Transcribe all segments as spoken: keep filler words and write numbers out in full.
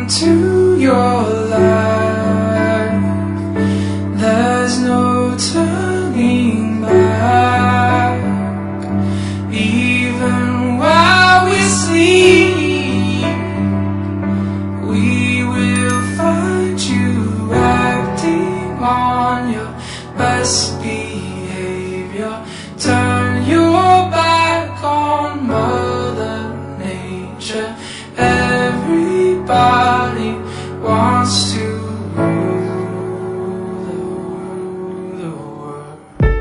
into your life. There's no turning back. Even while we sleep, we will find you acting on your best behavior. Turn your back on Mother Nature. Everybody wants to rule the world.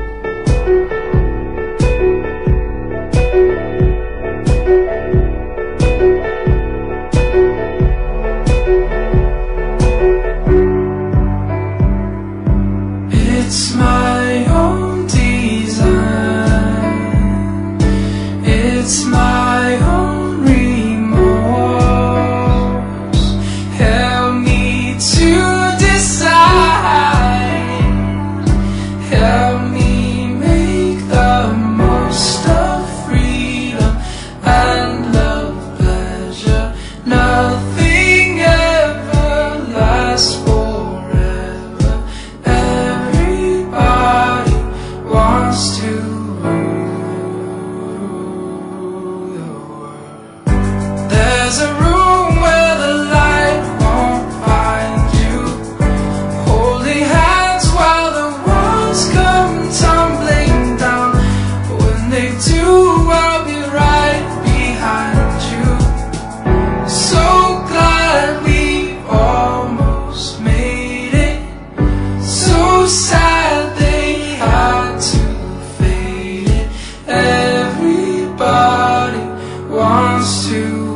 It's my own design. It's my own remorse. Help me to decide. Help me make the most of freedom and love, pleasure. Nothing ever lasts forever. Everybody wants to rule the world. There's a room where the light won't find you. Holding hands while the walls come tumbling down. When they do, I'll be right behind you. So glad we almost made it. So sad they had to fade it. Everybody wants to